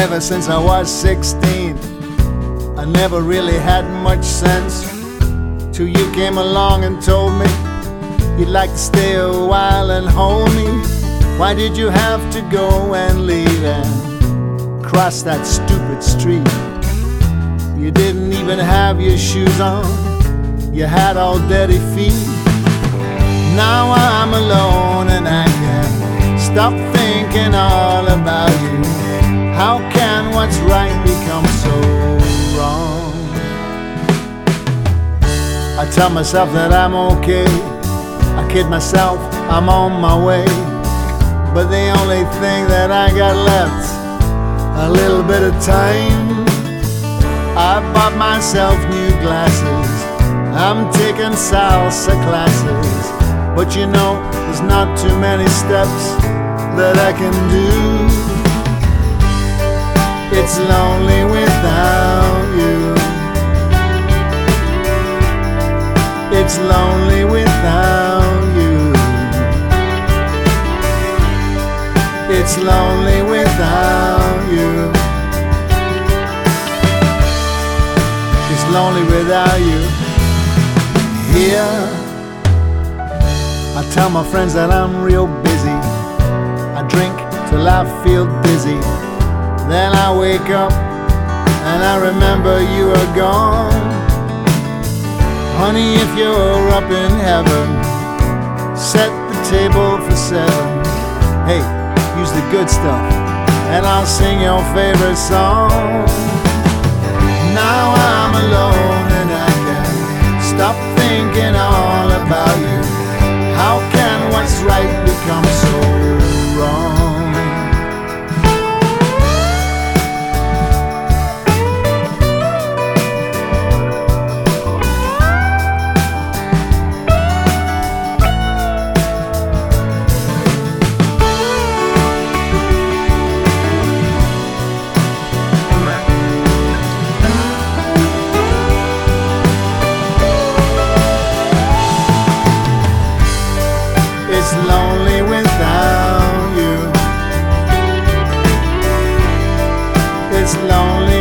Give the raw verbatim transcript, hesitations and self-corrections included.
Ever since I was sixteen, I never really had much sense, till you came along and told me you'd like to stay a while and hold me. Why did you have to go and leave and cross that stupid street? You didn't even have your shoes on, you had all dirty feet. Now I'm alone and I can't stop thinking all about you. How can what's right become so wrong? I tell myself that I'm okay, I kid myself I'm on my way, but the only thing that I got left's a little bit of time. I bought myself new glasses, I'm taking salsa classes, but you know, there's not too many steps that I can do. It's lonely without you. It's lonely without you. It's lonely without you. It's lonely without you. Here, I tell my friends that I'm real busy. I drink till I feel dizzy. Then I wake up and I remember you are gone. Honey, if you're up in heaven, set the table for seven. Hey, use the good stuff and I'll sing your favorite song. Now I'm alone and I can't stop thinking all about you. How can what's right become so wrong? It's lonely without you. It's lonely